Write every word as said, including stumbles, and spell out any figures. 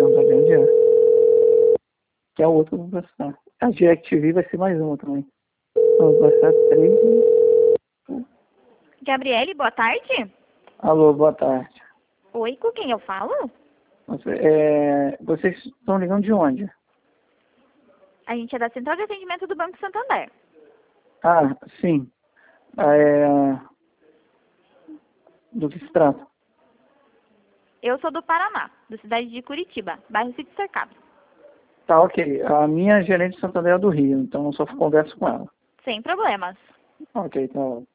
perguntar de onde é. Que é o outro que eu vou passar. A DirecTV vai ser mais uma também. Vamos passar três. Gabriele, boa tarde. Alô, boa tarde. Oi, com quem eu falo? Você, é, vocês estão ligando de onde? A gente é da Central de Atendimento do Banco Santander. Ah, sim. É, do que se trata? Eu sou do Paraná, da cidade de Curitiba, bairro Sítio Cercado. Tá, ok. A minha gerente de Santander é do Rio, então eu só converso com ela. Sem problemas. Ok, tá.